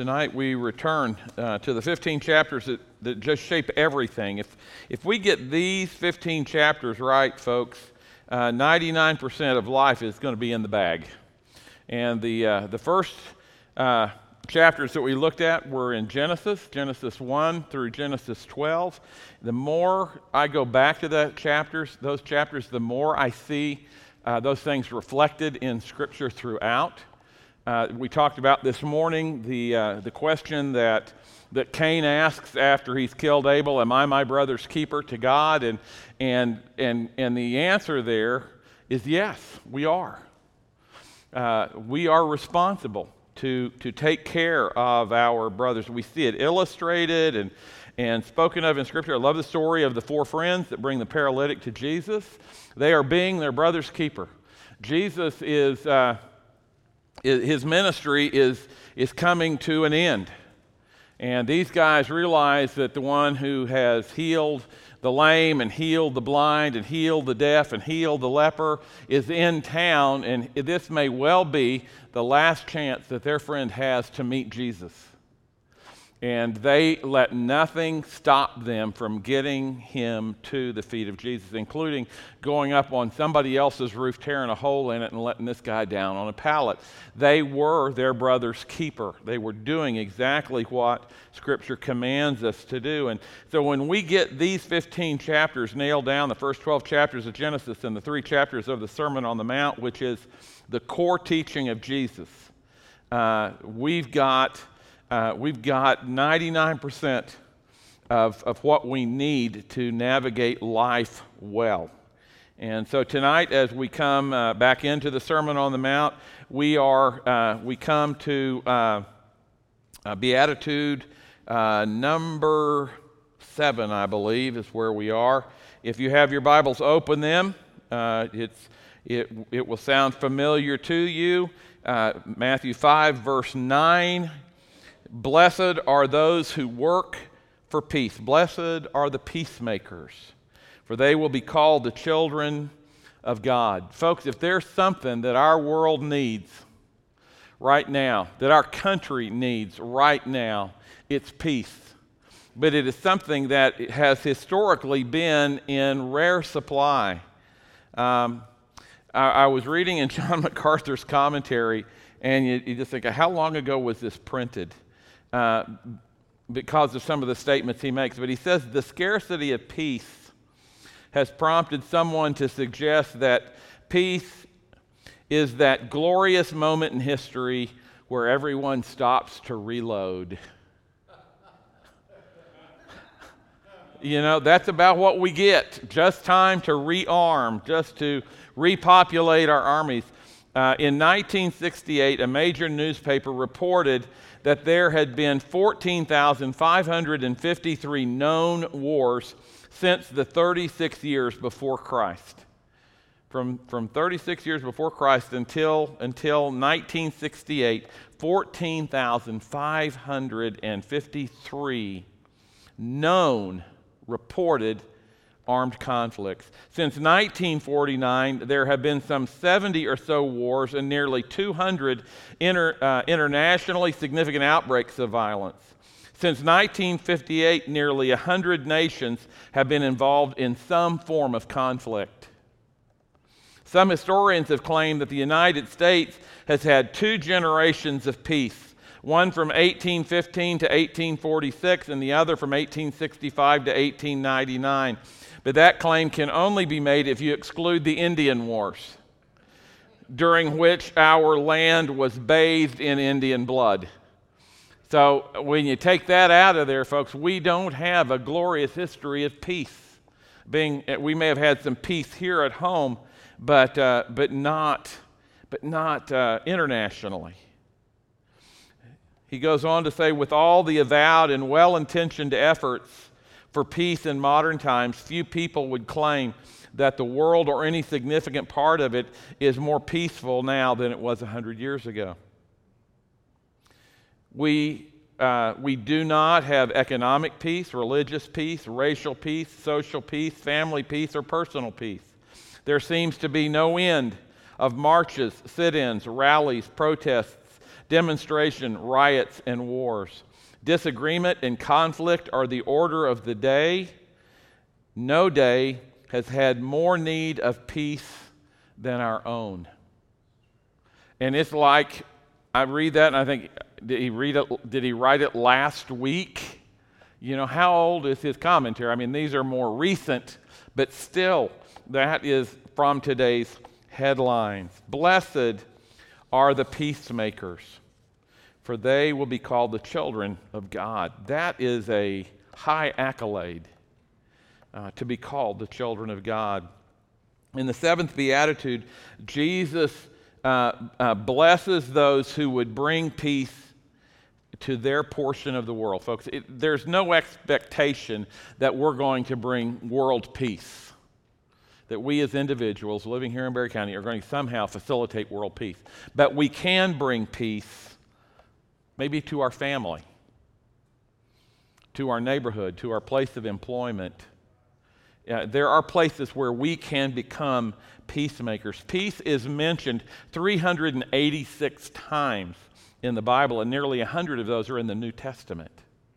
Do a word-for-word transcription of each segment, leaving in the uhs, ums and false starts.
Tonight we return uh, to the fifteen chapters that, that just shape everything. If, if we get these fifteen chapters right, folks, uh, ninety-nine percent of life is going to be in the bag. And the, uh, the first uh, chapters that we looked at were in Genesis, Genesis one through Genesis twelve. The more I go back to that chapters, those chapters, the more I see uh, those things reflected in Scripture throughout. Uh, we talked about this morning the uh, the question that that Cain asks after he's killed Abel, "Am I my brother's keeper?" to God, and and and and the answer there is yes, we are. Uh, we are responsible to to take care of our brothers. We see it illustrated and and spoken of in Scripture. I love the story of the four friends that bring the paralytic to Jesus. They are being their brother's keeper. Jesus is. Uh, His ministry is, is coming to an end. And these guys realize that the one who has healed the lame and healed the blind and healed the deaf and healed the leper is in town, and this may well be the last chance that their friend has to meet Jesus. And they let nothing stop them from getting him to the feet of Jesus, including going up on somebody else's roof, tearing a hole in it, and letting this guy down on a pallet. They were their brother's keeper. They were doing exactly what Scripture commands us to do. And so when we get these fifteen chapters nailed down, the first twelve chapters of Genesis and the three chapters of the Sermon on the Mount, which is the core teaching of Jesus, uh, we've got... Uh, we've got ninety-nine percent of, of what we need to navigate life well. And so tonight, as we come uh, back into the Sermon on the Mount, we are uh, we come to uh, uh, Beatitude uh, number seven, I believe, is where we are. If you have your Bibles, open them. Uh, it's it it will sound familiar to you. Uh, Matthew five, verse nine. Blessed are those who work for peace. Blessed are the peacemakers, for they will be called the children of God. Folks, if there's something that our world needs right now, that our country needs right now, it's peace. But it is something that has historically been in rare supply. Um, I, I was reading in John MacArthur's commentary, and you, you just think, how long ago was this printed? Uh, because of some of the statements he makes. But he says the scarcity of peace has prompted someone to suggest that peace is that glorious moment in history where everyone stops to reload. You know, that's about what we get. Just time to rearm, just to repopulate our armies. Uh, in nineteen sixty-eight, a major newspaper reported that there had been fourteen thousand five hundred fifty-three known wars since the thirty-six years before Christ. From, from thirty-six years before Christ until, until nineteen sixty-eight, fourteen thousand five hundred fifty-three known, reported armed conflicts. Since nineteen forty-nine, there have been some seventy or so wars and nearly two hundred inter, uh, internationally significant outbreaks of violence. Since nineteen fifty-eight, nearly one hundred nations have been involved in some form of conflict. Some historians have claimed that the United States has had two generations of peace, one from eighteen fifteen to eighteen forty-six and the other from eighteen sixty-five to eighteen ninety-nine. But that claim can only be made if you exclude the Indian Wars, during which our land was bathed in Indian blood. So when you take that out of there, folks, we don't have a glorious history of peace. Being, we may have had some peace here at home, but uh, but not but not uh, internationally. He goes on to say, with all the avowed and well-intentioned efforts for peace in modern times, few people would claim that the world or any significant part of it is more peaceful now than it was one hundred years ago. We, uh, we do not have economic peace, religious peace, racial peace, social peace, family peace, or personal peace. There seems to be no end of marches, sit-ins, rallies, protests, demonstration, riots, and wars. Disagreement and conflict are the order of the day. No day has had more need of peace than our own. And it's like, I read that and I think, did he read it, did he write it last week? You know, how old is his commentary? I mean, these are more recent, but still, that is from today's headlines. Blessed are the peacemakers, for they will be called the children of God. That is a high accolade, uh, to be called the children of God. In the seventh beatitude, Jesus uh, uh, blesses those who would bring peace to their portion of the world. Folks, it, there's no expectation that we're going to bring world peace, that we as individuals living here in Barry County are going to somehow facilitate world peace. But we can bring peace maybe to our family, to our neighborhood, to our place of employment. Uh, there are places where we can become peacemakers. Peace is mentioned three hundred eighty-six times in the Bible, and nearly one hundred of those are in the New Testament.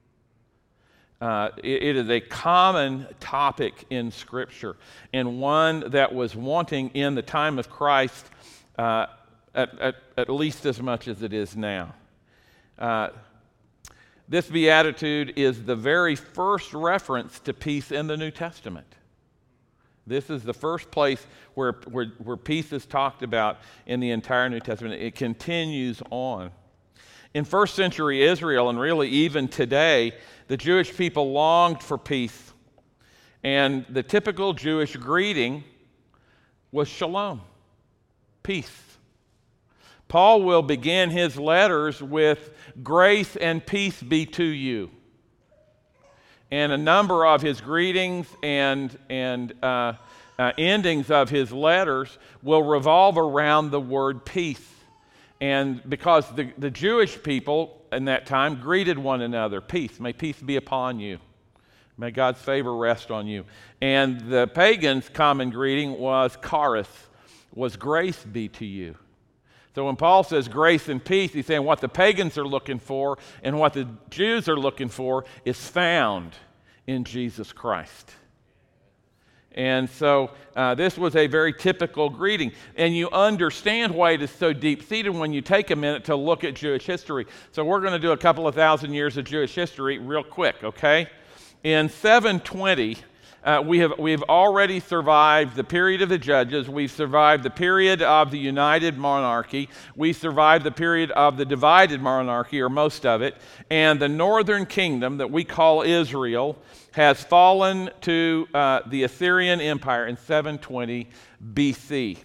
Uh, it, it is a common topic in Scripture, and one that was wanting in the time of Christ uh, at, at, at least as much as it is now. Uh, this beatitude is the very first reference to peace in the New Testament. This is the first place where, where, where peace is talked about in the entire New Testament. It continues on. In first century Israel, and really even today, the Jewish people longed for peace. And the typical Jewish greeting was shalom, peace. Paul will begin his letters with grace and peace be to you. And a number of his greetings and, and uh, uh, endings of his letters will revolve around the word peace. And because the, the Jewish people in that time greeted one another, peace, may peace be upon you. May God's favor rest on you. And the pagans' common greeting was charis, was grace be to you. So when Paul says grace and peace, he's saying what the pagans are looking for and what the Jews are looking for is found in Jesus Christ. And so uh, this was a very typical greeting. And you understand why it is so deep-seated when you take a minute to look at Jewish history. So we're going to do a couple of thousand years of Jewish history real quick, okay? In seven twenty, uh, we have we have already survived the period of the judges. We've survived the period of the united monarchy. We survived the period of the divided monarchy, or most of it. And the northern kingdom that we call Israel has fallen to uh, the Assyrian Empire in seven twenty B C.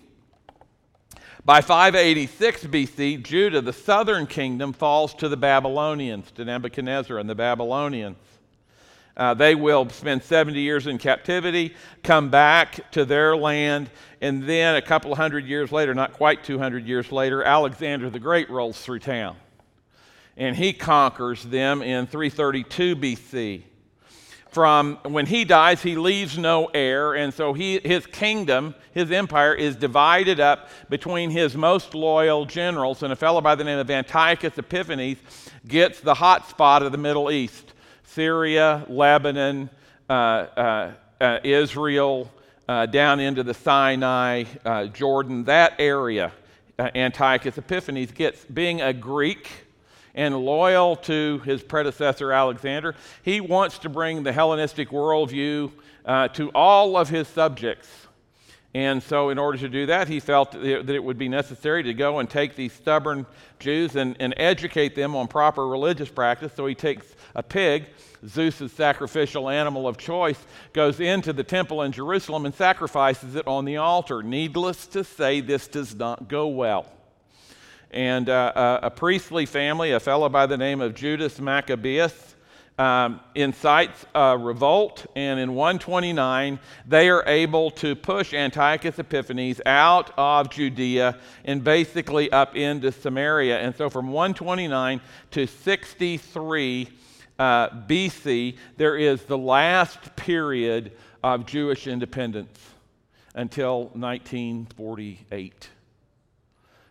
By five eighty-six B C, Judah, the southern kingdom, falls to the Babylonians, to Nebuchadnezzar and the Babylonians. Uh, they will spend seventy years in captivity, come back to their land, and then a couple of hundred years later, not quite two hundred years later, Alexander the Great rolls through town. And he conquers them in three thirty-two B C. From when he dies, he leaves no heir, and so he, his kingdom, his empire, is divided up between his most loyal generals, and a fellow by the name of Antiochus Epiphanes gets the hot spot of the Middle East. Syria, Lebanon, uh, uh, uh, Israel, uh, down into the Sinai, uh, Jordan, that area, uh, Antiochus Epiphanes gets. Being a Greek and loyal to his predecessor Alexander, he wants to bring the Hellenistic worldview uh, to all of his subjects. And so in order to do that, he felt that it would be necessary to go and take these stubborn Jews and, and educate them on proper religious practice. So he takes a pig, Zeus's sacrificial animal of choice, goes into the temple in Jerusalem and sacrifices it on the altar. Needless to say, this does not go well. And uh, a, a priestly family, a fellow by the name of Judas Maccabeus, um, incites a revolt, and in one twenty-nine, they are able to push Antiochus Epiphanes out of Judea and basically up into Samaria. And so from one twenty-nine to sixty-three uh, B C, there is the last period of Jewish independence until nineteen forty-eight.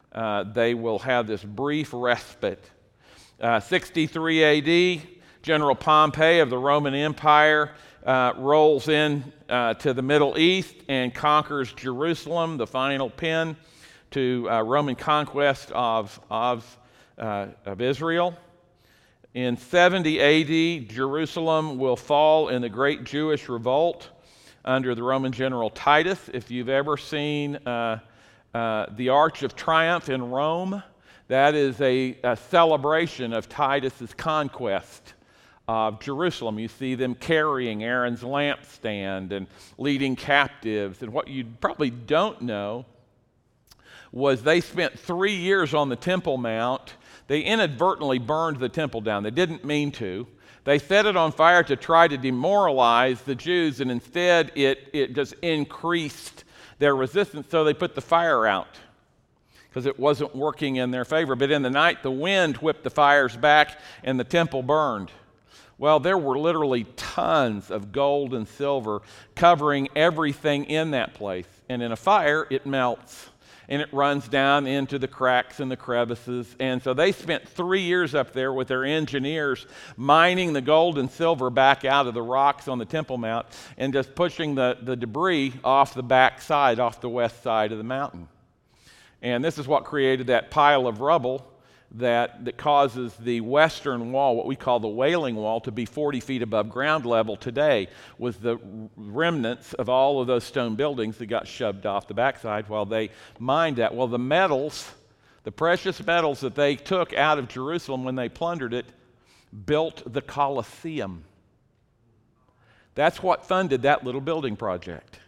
uh, they will have this brief respite. Uh, sixty-three A D, General Pompey of the Roman Empire uh, rolls in uh, to the Middle East and conquers Jerusalem, the final pin to uh, Roman conquest of, of, uh, of Israel. In seventy A D, Jerusalem will fall in the Great Jewish Revolt under the Roman general Titus. If you've ever seen uh, uh, the Arch of Triumph in Rome, that is a, a celebration of Titus's conquest of Jerusalem. You see them carrying Aaron's lampstand and leading captives. And what you probably don't know was they spent three years on the Temple Mount. They inadvertently burned the temple down. They didn't mean to. They set it on fire to try to demoralize the Jews, and instead it, it just increased their resistance, so they put the fire out because it wasn't working in their favor. But in the night, the wind whipped the fires back, and the temple burned. Well, there were literally tons of gold and silver covering everything in that place. And in a fire, it melts, and it runs down into the cracks and the crevices. And so they spent three years up there with their engineers mining the gold and silver back out of the rocks on the Temple Mount and just pushing the, the debris off the back side, off the west side of the mountain. And this is what created that pile of rubble that, that causes the western wall, what we call the Wailing Wall, to be forty feet above ground level today, with the remnants of all of those stone buildings that got shoved off the backside while they mined that. Well, the metals, the precious metals that they took out of Jerusalem when they plundered it, built the Colosseum. That's what funded that little building project.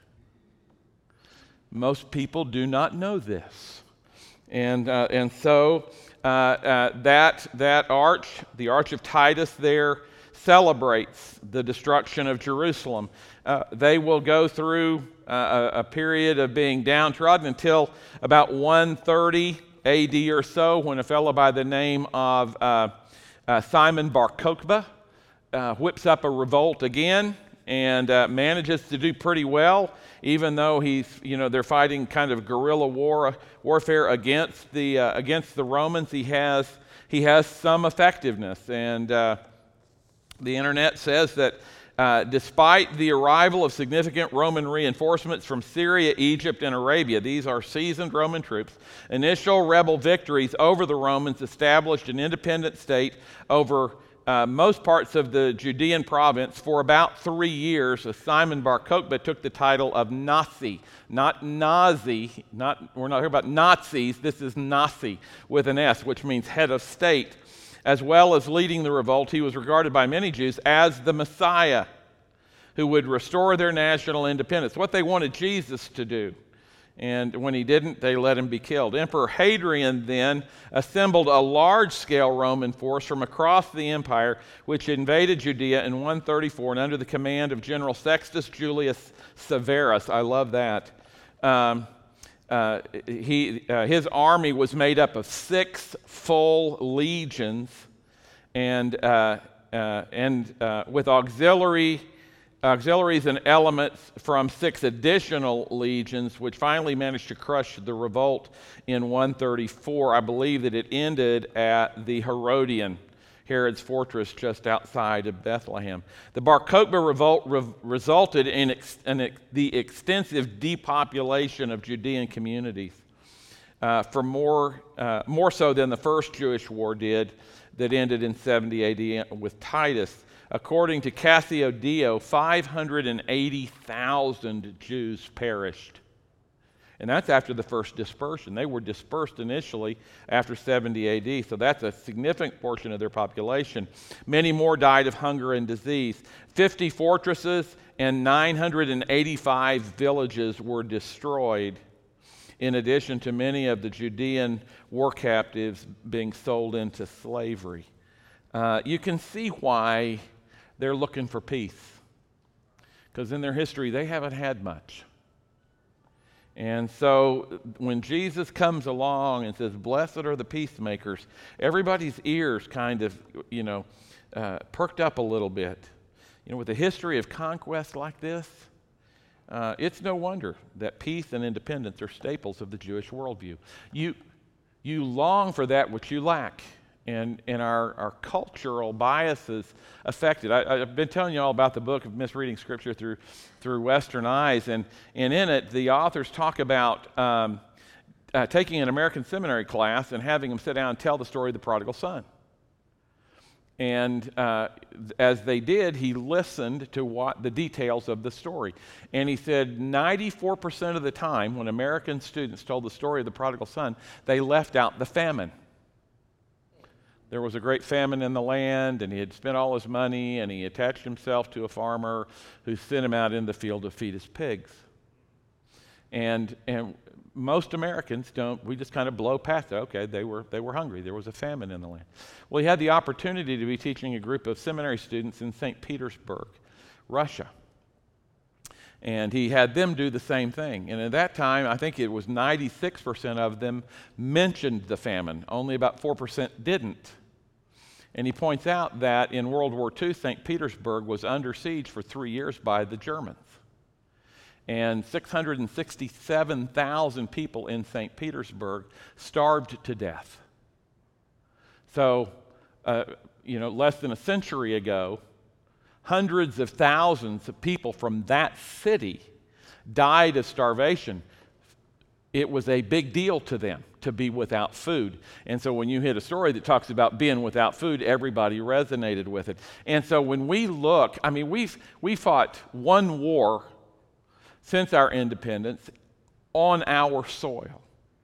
Most people do not know this. And, uh, and so uh, uh, that, that arch, the Arch of Titus there, celebrates the destruction of Jerusalem. Uh, they will go through uh, a, a period of being downtrodden until about one thirty A D or so, when a fellow by the name of uh, uh, Simon Bar Kokhba uh, whips up a revolt again and uh, manages to do pretty well, even though he's, you know, they're fighting kind of guerrilla war warfare against the uh, against the Romans. He has he has some effectiveness, and uh, the internet says that uh, despite the arrival of significant Roman reinforcements from Syria, Egypt, and Arabia, these are seasoned Roman troops, initial rebel victories over the Romans established an independent state over Uh, most parts of the Judean province for about three years. uh, Simon Bar Kokhba took the title of Nasi, not Nazi. Not, we're not here about Nazis. This is Nasi with an S, which means head of state. As well as leading the revolt, he was regarded by many Jews as the Messiah who would restore their national independence, what they wanted Jesus to do. And when he didn't, they let him be killed. Emperor Hadrian then assembled a large-scale Roman force from across the empire, which invaded Judea in one thirty-four, and under the command of General Sextus Julius Severus. I love that. Um, uh, he, uh, his army was made up of six full legions, and, uh, uh, and uh, with auxiliary auxiliaries and elements from six additional legions, which finally managed to crush the revolt in one thirty-four. I believe that it ended at the Herodian, Herod's fortress just outside of Bethlehem. The Bar Kokhba revolt re- resulted in, ex- in ex- the extensive depopulation of Judean communities, uh, for more, uh, more so than the first Jewish war did, that ended in seventy A D with Titus. According to Cassiodeo, five hundred eighty thousand Jews perished. And that's after the first dispersion. They were dispersed initially after seventy A D, so that's a significant portion of their population. Many more died of hunger and disease. fifty fortresses and nine hundred eighty-five villages were destroyed, in addition to many of the Judean war captives being sold into slavery. Uh, you can see why they're looking for peace, because in their history they haven't had much. And so when Jesus comes along and says, "Blessed are the peacemakers," everybody's ears kind of, you know, uh, perked up a little bit. You know, with a history of conquest like this, uh, it's no wonder that peace and independence are staples of the Jewish worldview. You, You long for that which you lack. And, and our, our cultural biases affect it. I, I've been telling you all about the book of Misreading Scripture through, through Western Eyes, and, and in it, the authors talk about um, uh, taking an American seminary class and having them sit down and tell the story of the prodigal son. And uh, as they did, he listened to what the details of the story. And he said ninety-four percent of the time when American students told the story of the prodigal son, they left out the famine. There was a great famine in the land, and he had spent all his money, and he attached himself to a farmer who sent him out in the field to feed his pigs. And and most Americans don't, we just kind of blow past it. Okay, they were they were hungry. There was a famine in the land. Well, he had the opportunity to be teaching a group of seminary students in Saint Petersburg, Russia. And he had them do the same thing. And at that time, I think it was ninety-six percent of them mentioned the famine. Only about four percent didn't. And he points out that in World War Two, Saint Petersburg was under siege for three years by the Germans. And six hundred sixty-seven thousand people in Saint Petersburg starved to death. So, uh, you know, less than a century ago, hundreds of thousands of people from that city died of starvation. It was a big deal to them to be without food. And so when you hit a story that talks about being without food, everybody resonated with it. And so when we look, I mean, we've we fought one war since our independence on our soil.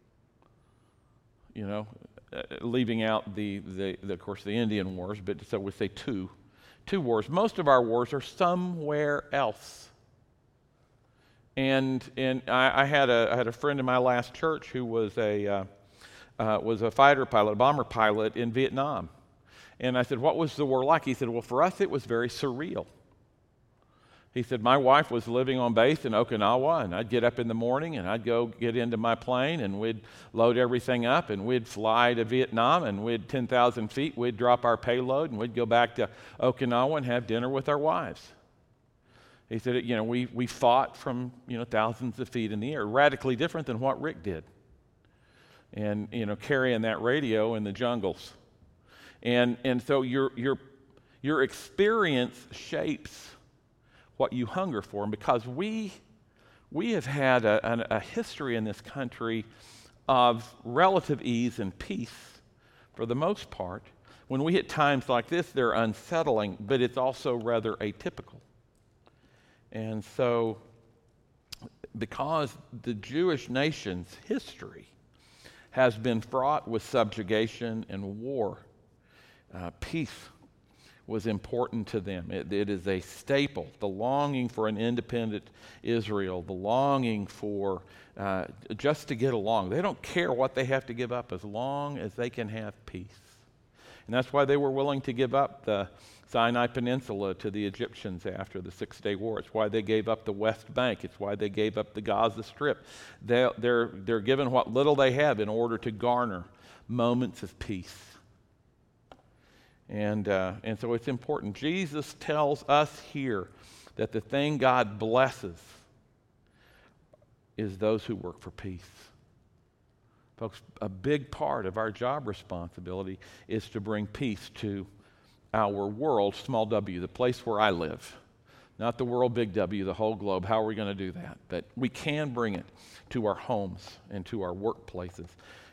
You know, uh, leaving out the, the, the, of course, the Indian wars, but so we say two. Two wars. Most of our wars are somewhere else. And and I, I had a I had a friend in my last church who was a uh, uh, was a fighter pilot, a bomber pilot in Vietnam. And I said, "What was the war like?" He said, "Well, for us, it was very surreal." He said, "My wife was living on base in Okinawa, and I'd get up in the morning and I'd go get into my plane and we'd load everything up and we'd fly to Vietnam and we'd ten thousand feet, we'd drop our payload and we'd go back to Okinawa and have dinner with our wives." He said, you know, we, we fought from, you know, thousands of feet in the air, radically different than what Rick did. And, you know, carrying that radio in the jungles. And and so your your your experience shapes what you hunger for. And because we we have had a, a, a history in this country of relative ease and peace for the most part. When we hit times like this, they're unsettling, but it's also rather atypical. And so, because the Jewish nation's history has been fraught with subjugation and war, uh, peace was important to them. It, it is a staple. The longing for an independent Israel, the longing for uh, just to get along. They don't care what they have to give up as long as they can have peace. And that's why they were willing to give up the Sinai Peninsula to the Egyptians after the Six-Day War. It's why they gave up the West Bank. It's why they gave up the Gaza Strip. They, they're, they're given what little they have in order to garner moments of peace. And, uh, and so it's important. Jesus tells us here that the thing God blesses is those who work for peace. Folks, a big part of our job responsibility is to bring peace to our world, small w, the place where I live. Not the world, big W, the whole globe. How are we going to do that? But we can bring it to our homes and to our workplaces.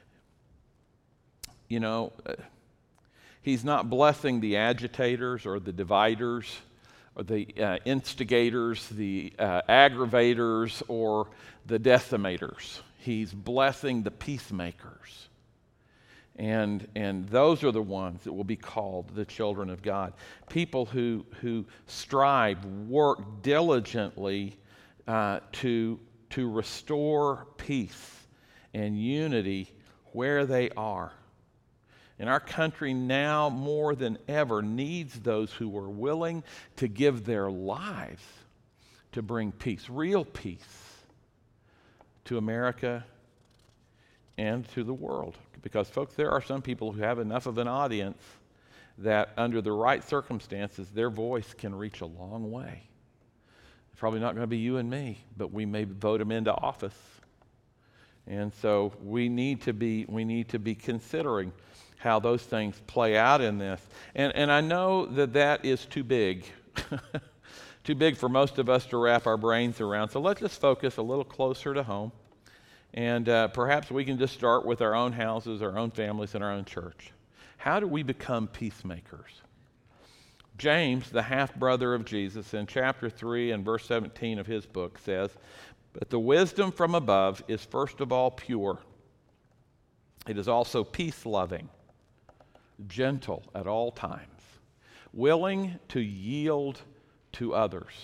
You know, uh, he's not blessing the agitators or the dividers or the uh, instigators, the uh, aggravators, or the decimators. He's blessing the peacemakers. And, and those are the ones that will be called the children of God. People who, who strive, work diligently uh, to, to restore peace and unity where they are. And our country now more than ever needs those who are willing to give their lives to bring peace, real peace, to America and to the world. Because, folks, there are some people who have enough of an audience that under the right circumstances, their voice can reach a long way. It's probably not going to be you and me, but we may vote them into office And so we need to be we need to be considering how those things play out in this. And and I know that that is too big. Too big for most of us to wrap our brains around. So let's just focus a little closer to home. And uh, perhaps we can just start with our own houses, our own families, and our own church. How do we become peacemakers? James, the half-brother of Jesus, in chapter three and verse seventeen of his book says, "But the wisdom from above is first of all pure. It is also peace-loving, gentle at all times, willing to yield to others."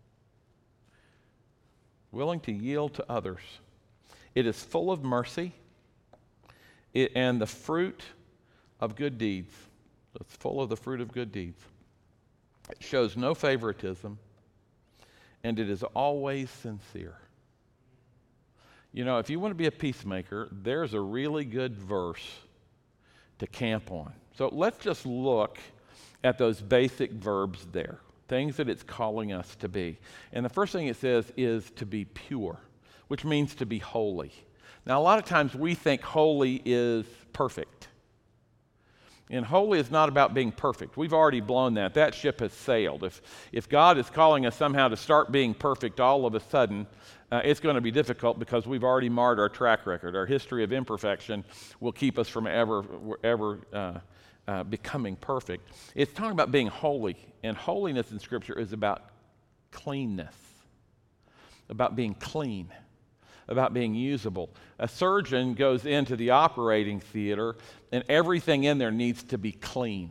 Willing to yield to others. It is full of mercy it, and the fruit of good deeds. It's full of the fruit of good deeds. It shows no favoritism, and it is always sincere. You know, if you want to be a peacemaker, there's a really good verse to camp on. So let's just look at those basic verbs there, things that it's calling us to be. And the first thing it says is to be pure, which means to be holy. Now, a lot of times we think holy is perfect. And holy is not about being perfect. We've already blown that. That ship has sailed. If, if God is calling us somehow to start being perfect all of a sudden, uh, it's going to be difficult because we've already marred our track record. Our history of imperfection will keep us from ever, ever uh, uh, becoming perfect. It's talking about being holy. And holiness in Scripture is about cleanness, about being clean, about being usable. A surgeon goes into the operating theater and everything in there needs to be clean.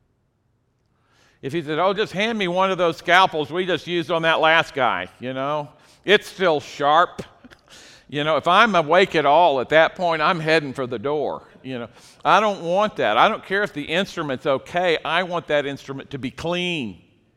If he said, "Oh, just hand me one of those scalpels we just used on that last guy," you know, it's still sharp. You know, if I'm awake at all at that point, I'm heading for the door. You know, I don't want that. I don't care if the instrument's okay. I want that instrument to be clean.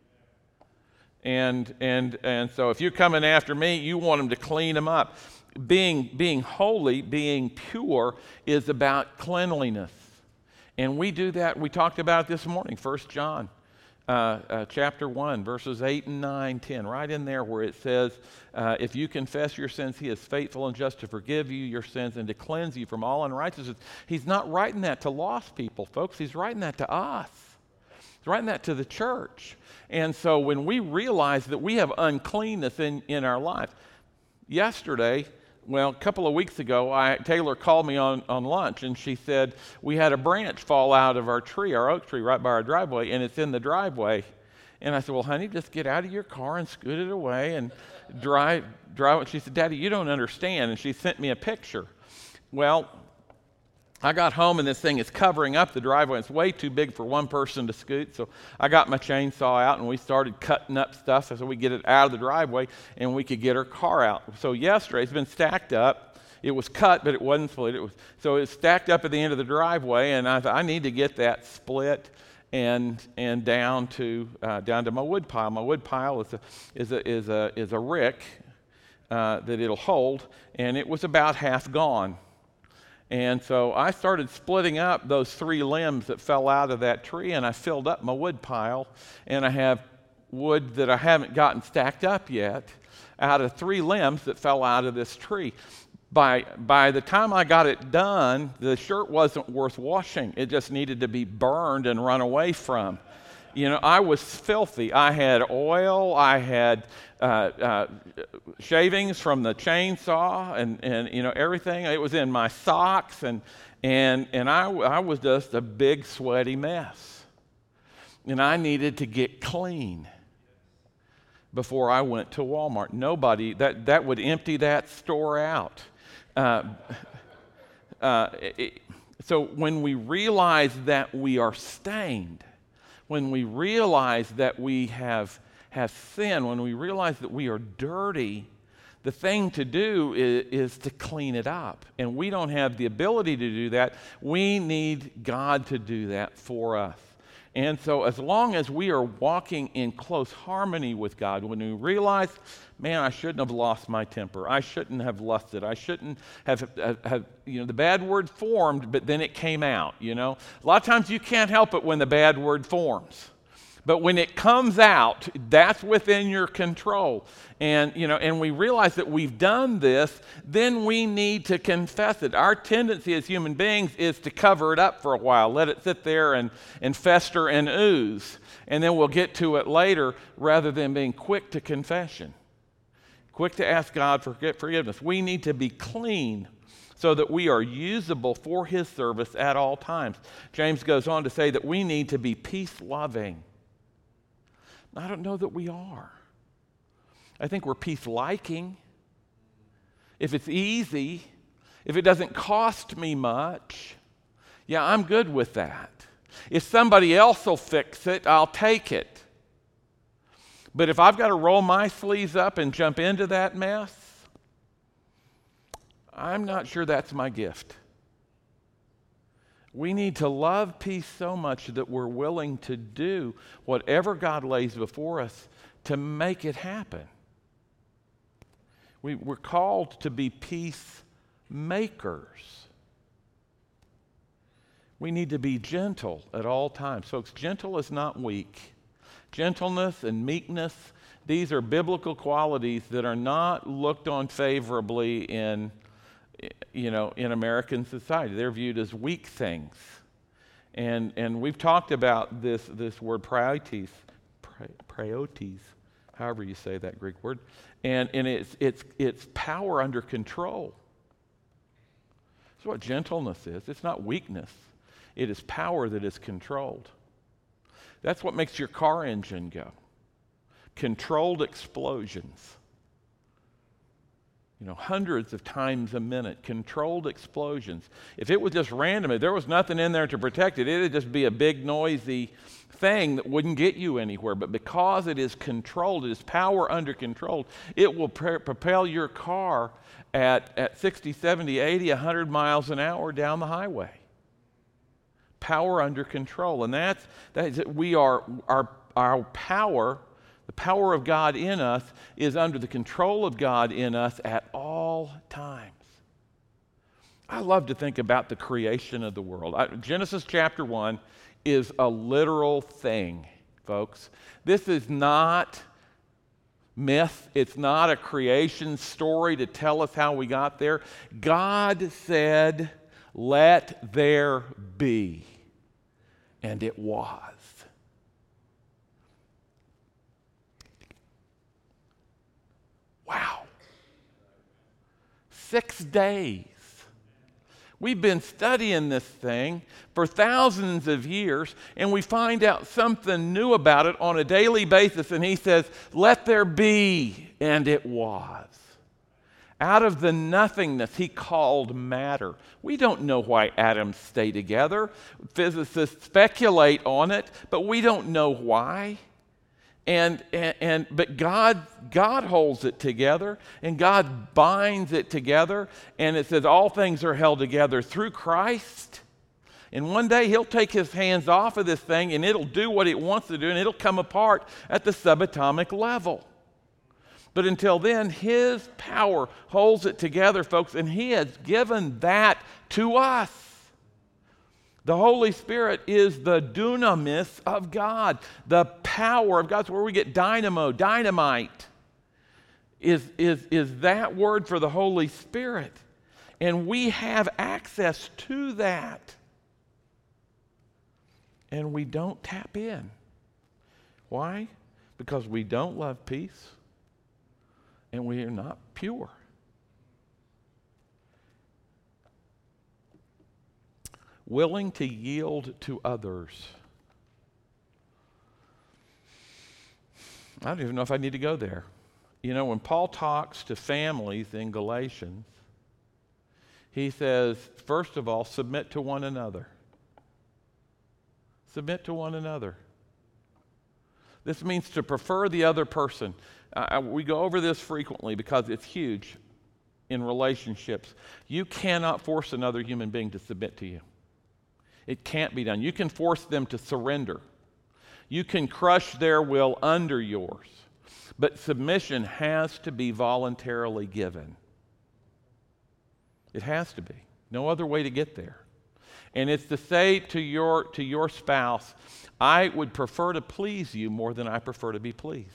And and and so if you're coming after me, you want them to clean them up. Being, being holy, being pure is about cleanliness. And we do that, we talked about it this morning, First John uh, uh, chapter one, verses eight and nine, ten, right in there where it says, uh, if you confess your sins, he is faithful and just to forgive you your sins and to cleanse you from all unrighteousness. He's not writing that to lost people, folks. He's writing that to us. He's writing that to the church. And so when we realize that we have uncleanness in, in our life, yesterday, well, a couple of weeks ago, I, Taylor called me on, on lunch, and she said, we had a branch fall out of our tree, our oak tree, right by our driveway, and it's in the driveway. And I said, "Well, honey, just get out of your car and scoot it away and drive, drive it." She said, "Daddy, you don't understand." And she sent me a picture. Well, I got home, and this thing is covering up the driveway. It's way too big for one person to scoot, so I got my chainsaw out, and we started cutting up stuff so we get it out of the driveway, and we could get her car out. So yesterday, it's been stacked up. It was cut, but it wasn't split. It was, so it was stacked up at the end of the driveway, and I thought, I need to get that split and and down to uh, down to my wood pile. My wood pile is a is a is a is a rick uh, that it'll hold, and it was about half gone. And so I started splitting up those three limbs that fell out of that tree, and I filled up my wood pile, and I have wood that I haven't gotten stacked up yet out of three limbs that fell out of this tree. By, by the time I got it done, the shirt wasn't worth washing. It just needed to be burned and run away from. You know, I was filthy. I had oil, I had uh, uh, shavings from the chainsaw, and, and you know everything. It was in my socks, and and and I I was just a big sweaty mess, and I needed to get clean before I went to Walmart. Nobody that that would empty that store out. Uh, uh, it, so when we realize that we are stained, when we realize that we have, have sin, when we realize that we are dirty, the thing to do is, is to clean it up. And we don't have the ability to do that. We need God to do that for us. And so as long as we are walking in close harmony with God, when we realize, man, I shouldn't have lost my temper. I shouldn't have lusted. I shouldn't have, have, have, you know, the bad word formed, but then it came out, you know. A lot of times you can't help it when the bad word forms. But when it comes out, that's within your control. And, you know, and we realize that we've done this, then we need to confess it. Our tendency as human beings is to cover it up for a while, let it sit there and, and fester and ooze, and then we'll get to it later rather than being quick to confession, quick to ask God for forgiveness. We need to be clean so that we are usable for His service at all times. James goes on to say that we need to be peace-loving. I don't know that we are. I think we're peace-liking. If it's easy, if it doesn't cost me much, yeah, I'm good with that. If somebody else will fix it, I'll take it. But if I've got to roll my sleeves up and jump into that mess, I'm not sure that's my gift. We need to love peace so much that we're willing to do whatever God lays before us to make it happen. We, we're called to be peacemakers. We need to be gentle at all times. Folks, gentle is not weak. Gentleness and meekness, these are biblical qualities that are not looked on favorably in you know, in American society. They're viewed as weak things. And and we've talked about this, this word praiotes, praiotes, however you say that Greek word, and, and it's, it's, it's power under control. That's what gentleness is. It's not weakness. It is power that is controlled. That's what makes your car engine go. Controlled explosions. You know, hundreds of times a minute, controlled explosions. If it was just random, if there was nothing in there to protect it, it would just be a big, noisy thing that wouldn't get you anywhere. But because it is controlled, it is power under control, it will pre- propel your car at, at sixty, seventy, eighty, one hundred miles an hour down the highway. Power under control. And that's, that is, we are, our, our power, the power of God in us is under the control of God in us at all times. I love to think about the creation of the world. I, Genesis chapter one is a literal thing, folks. This is not myth. It's not a creation story to tell us how we got there. God said, "Let there be," and it was. Wow. Six days. We've been studying this thing for thousands of years, and we find out something new about it on a daily basis, and He says, "Let there be," and it was. Out of the nothingness, He called matter. We don't know why atoms stay together. Physicists speculate on it, but we don't know why. And, and, and but God, God holds it together, and God binds it together, and it says all things are held together through Christ. And one day He'll take His hands off of this thing, and it'll do what it wants to do, and it'll come apart at the subatomic level. But until then, His power holds it together, folks, and He has given that to us. The Holy Spirit is the dunamis of God, the power of God. It's where we get dynamo, dynamite, is, is, is that word for the Holy Spirit. And we have access to that. And we don't tap in. Why? Because we don't love peace, and we are not pure. Willing to yield to others. I don't even know if I need to go there. You know, when Paul talks to families in Galatians, he says, first of all, submit to one another. Submit to one another. This means to prefer the other person. Uh, we go over this frequently because it's huge in relationships. You cannot force another human being to submit to you. It can't be done. You can force them to surrender. You can crush their will under yours. But submission has to be voluntarily given. It has to be. No other way to get there. And it's to say to your, to your spouse, I would prefer to please you more than I prefer to be pleased.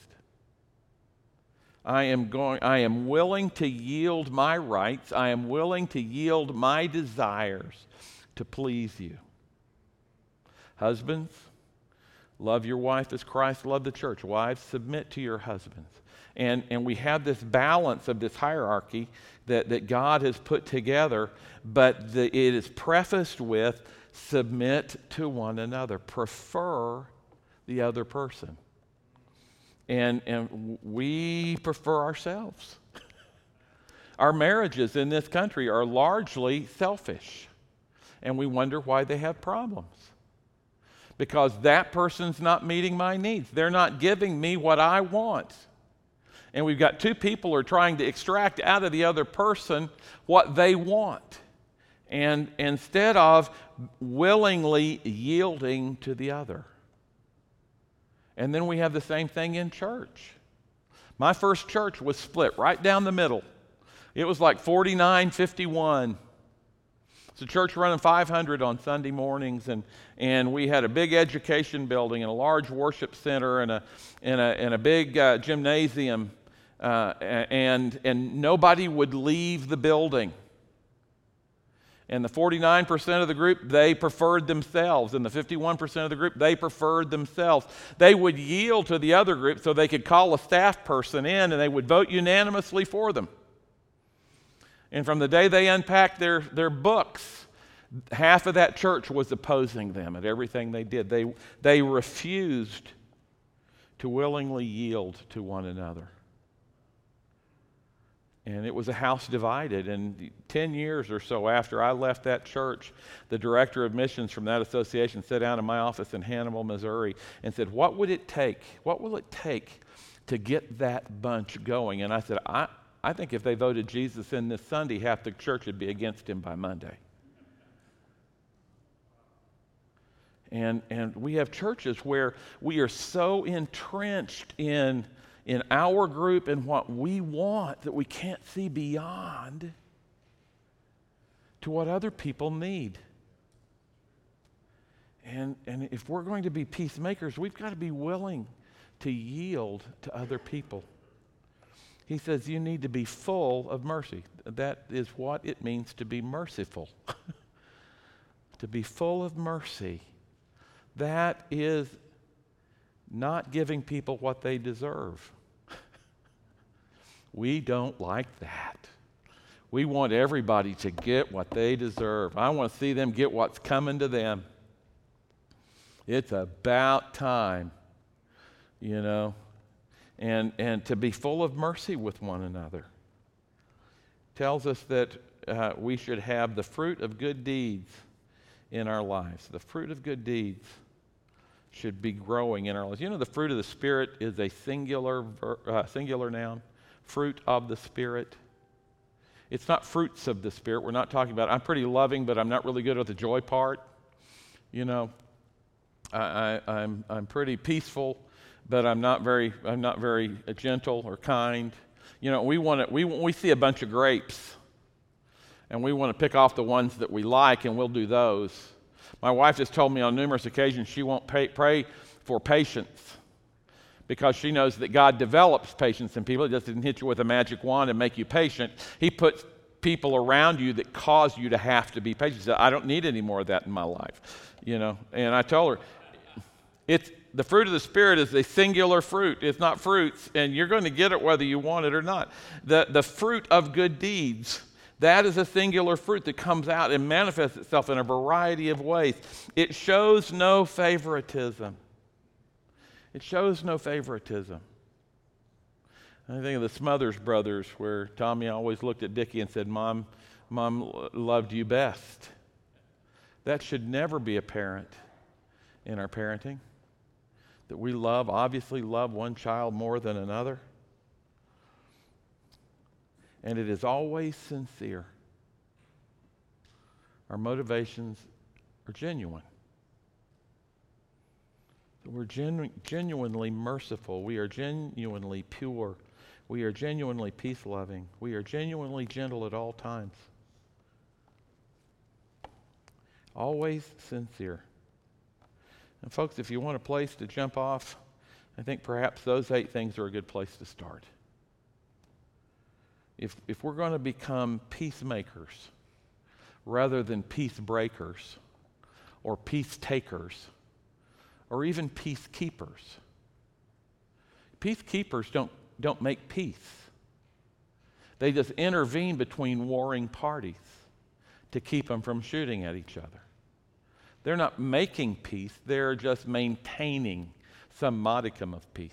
I am going, I am willing to yield my rights. I am willing to yield my desires to please you. Husbands, love your wife as Christ loved the church. Wives, submit to your husbands. And, and we have this balance of this hierarchy that, that God has put together, but the, it is prefaced with submit to one another. Prefer the other person. And, and we prefer ourselves. Our marriages in this country are largely selfish, and we wonder why they have problems. Because that person's not meeting my needs. They're not giving me what I want. And we've got two people who are trying to extract out of the other person what they want. And instead of willingly yielding to the other. And then we have the same thing in church. My first church was split right down the middle. It was like forty-nine fifty-one. It's a church running five hundred on Sunday mornings, and, and we had a big education building and a large worship center and a, and a, and a big uh, gymnasium, uh, and, and nobody would leave the building. And the forty-nine percent of the group, they preferred themselves. And the fifty-one percent of the group, they preferred themselves. They would yield to the other group so they could call a staff person in and they would vote unanimously for them. And from the day they unpacked their, their books, half of that church was opposing them at everything they did. They, they refused to willingly yield to one another. And it was a house divided. And ten years or so after I left that church, the director of missions from that association sat down in my office in Hannibal, Missouri, and said, what would it take? What will it take to get that bunch going? And I said, I, I think if they voted Jesus in this Sunday, half the church would be against him by Monday. And, and we have churches where we are so entrenched in in our group and what we want that we can't see beyond to what other people need. And, and if we're going to be peacemakers, we've got to be willing to yield to other people. He says you need to be full of mercy. That is what it means to be merciful. To be full of mercy. That is not giving people what they deserve. We don't like that. We want everybody to get what they deserve. I want to see them get what's coming to them. It's about time, you know, and, and to be full of mercy with one another. Tells us that uh, we should have the fruit of good deeds in our lives. The fruit of good deeds should be growing in our lives. You know, the fruit of the Spirit is a singular ver, uh, singular noun. Fruit of the Spirit. It's not fruits of the Spirit. We're not talking about, I'm pretty loving, but I'm not really good with the joy part. You know, I, I, I'm I'm pretty peaceful, but I'm not very I'm not very gentle or kind. You know, we want to we we see a bunch of grapes, and we want to pick off the ones that we like, and we'll do those. My wife has told me on numerous occasions she won't pay, pray for patience because she knows that God develops patience in people. He just didn't hit you with a magic wand and make you patient. He puts people around you that cause you to have to be patient. She said, I don't need any more of that in my life. You know, and I told her, it's the fruit of the Spirit is a singular fruit. It's not fruits, and you're going to get it whether you want it or not. The, the fruit of good deeds, that is a singular fruit that comes out and manifests itself in a variety of ways. It shows no favoritism. It shows no favoritism. I think of the Smothers Brothers, where Tommy always looked at Dickie and said, Mom, Mom loved you best. That should never be apparent in our parenting. That we love, obviously love one child more than another. And it is always sincere. Our motivations are genuine. We're genu- genuinely merciful. We are genuinely pure. We are genuinely peace-loving. We are genuinely gentle at all times. Always sincere. And folks, if you want a place to jump off, I think perhaps those eight things are a good place to start. If, if we're going to become peacemakers rather than peace breakers or peace takers or even peacekeepers, peacekeepers don't, don't make peace. They just intervene between warring parties to keep them from shooting at each other. They're not making peace, they're just maintaining some modicum of peace.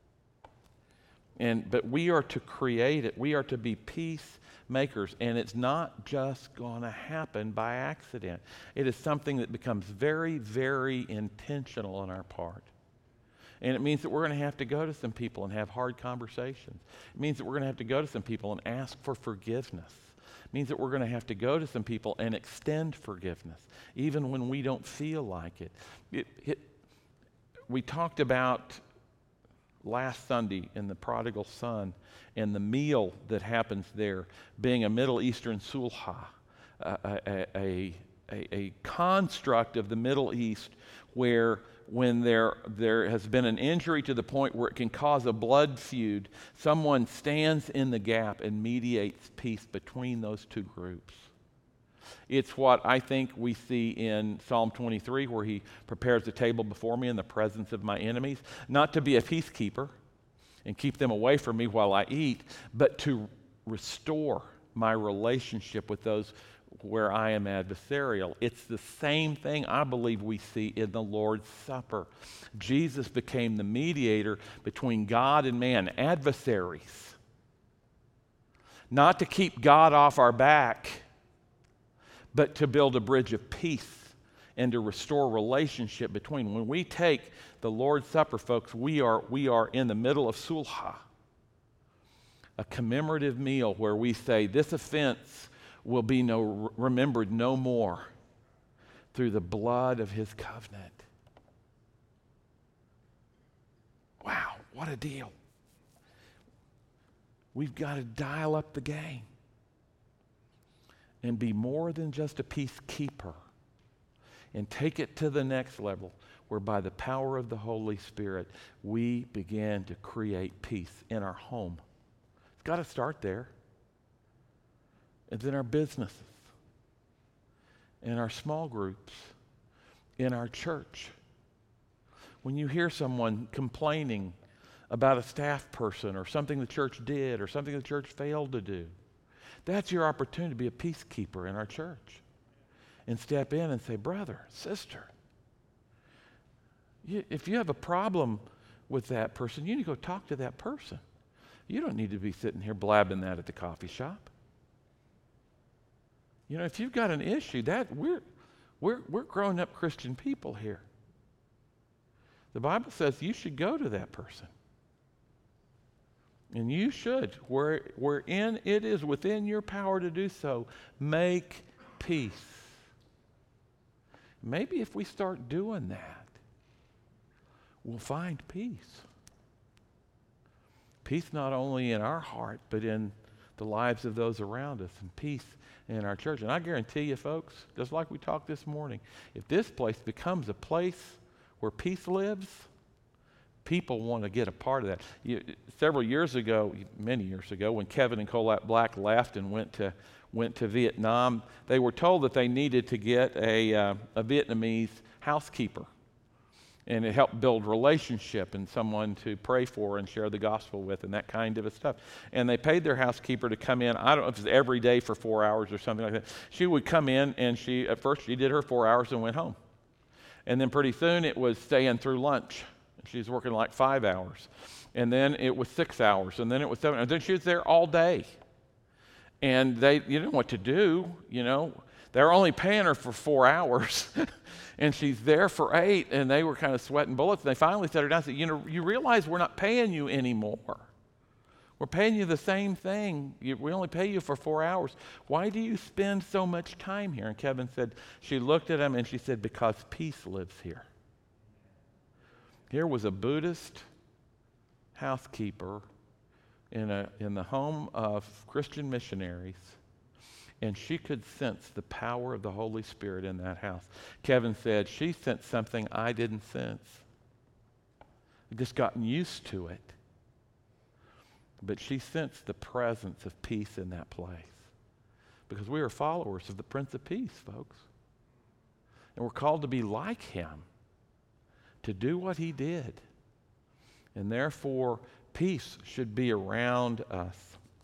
And but we are to create it. We are to be peacemakers, and it's not just going to happen by accident. It is something that becomes very, very intentional on our part. And it means that we're going to have to go to some people and have hard conversations. It means that we're going to have to go to some people and ask for forgiveness. It means that we're going to have to go to some people and extend forgiveness, even when we don't feel like it. It, it we talked about last Sunday in the prodigal son and the meal that happens there being a Middle Eastern sulha, a, a, a, a, a construct of the Middle East where when there, there has been an injury to the point where it can cause a blood feud, someone stands in the gap and mediates peace between those two groups. It's what I think we see in Psalm twenty-three, where he prepares the table before me in the presence of my enemies, not to be a peacekeeper and keep them away from me while I eat, but to restore my relationship with those where I am adversarial. It's the same thing I believe we see in the Lord's Supper. Jesus became the mediator between God and man, adversaries. Not to keep God off our back, but to build a bridge of peace and to restore relationship between. When we take the Lord's Supper, folks, we are, we are in the middle of sulha, a commemorative meal where we say this offense will be no, remembered no more through the blood of his covenant. Wow, what a deal. We've got to dial up the game and be more than just a peacekeeper and take it to the next level where by the power of the Holy Spirit we begin to create peace in our home. It's got to start there. It's in our businesses, in our small groups, in our church. When you hear someone complaining about a staff person or something the church did or something the church failed to do, that's your opportunity to be a peacekeeper in our church and step in and say, brother, sister, you, if you have a problem with that person, you need to go talk to that person. You don't need to be sitting here blabbing that at the coffee shop. You know, if you've got an issue, that we're we're we're grown up Christian people here. The Bible says you should go to that person. And you should, where wherein it is within your power to do so, make peace. Maybe if we start doing that, we'll find peace. Peace not only in our heart, but in the lives of those around us, and peace in our church. And I guarantee you, folks, just like we talked this morning, if this place becomes a place where peace lives, people want to get a part of that. You, several years ago, many years ago, when Kevin and Colette Black left and went to went to Vietnam, they were told that they needed to get a, uh, a Vietnamese housekeeper. And it helped build relationship and someone to pray for and share the gospel with and that kind of stuff. And they paid their housekeeper to come in, I don't know if it was every day for four hours or something like that. She would come in and she, at first she did her four hours and went home. And then pretty soon it was staying through lunch. She's working like five hours. And then it was six hours. And then it was seven. And then she was there all day. And they, you didn't know what to do, you know. They're only paying her for four hours. And she's there for eight, and they were kind of sweating bullets. And they finally set her down and said, you know, you realize we're not paying you anymore. We're paying you the same thing. You, we only pay you for four hours. Why do you spend so much time here? And Kevin said, she looked at him and she said, because peace lives here. Here was a Buddhist housekeeper in, a, in the home of Christian missionaries. And she could sense the power of the Holy Spirit in that house. Kevin said, she sensed something I didn't sense. I'd just gotten used to it. But she sensed the presence of peace in that place. Because we are followers of the Prince of Peace, folks. And we're called to be like him, to do what he did. And therefore, peace should be around us.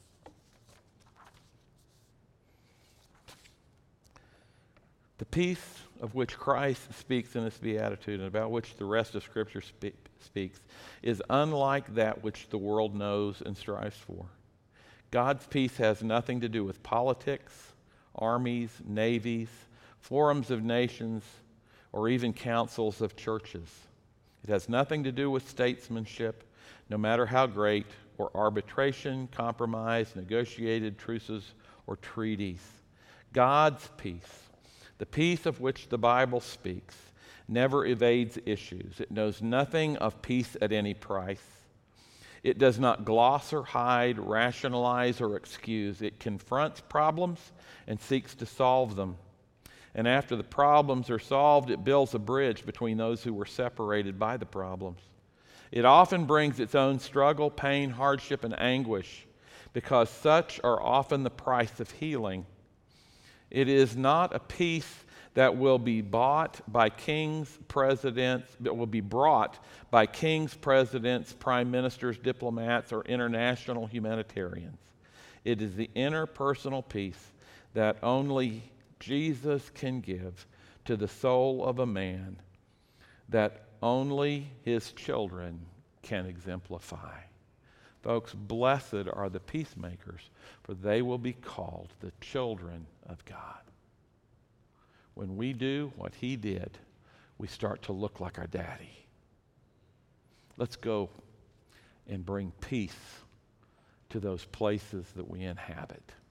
The peace of which Christ speaks in this beatitude and about which the rest of Scripture spe- speaks is unlike that which the world knows and strives for. God's peace has nothing to do with politics, armies, navies, forums of nations, or even councils of churches. It has nothing to do with statesmanship, no matter how great, or arbitration, compromise, negotiated truces, or treaties. God's peace, the peace of which the Bible speaks, never evades issues. It knows nothing of peace at any price. It does not gloss or hide, rationalize or excuse. It confronts problems and seeks to solve them. And after the problems are solved, it builds a bridge between those who were separated by the problems. It often brings its own struggle, pain, hardship, and anguish, because such are often the price of healing. It is not a peace that will be bought by kings, presidents, that will be brought by kings, presidents, prime ministers, diplomats, or international humanitarians. It is the interpersonal peace that only Jesus can give to the soul of a man, that only his children can exemplify. Folks, blessed are the peacemakers, for they will be called the children of God. When we do what he did, we start to look like our daddy. Let's go and bring peace to those places that we inhabit.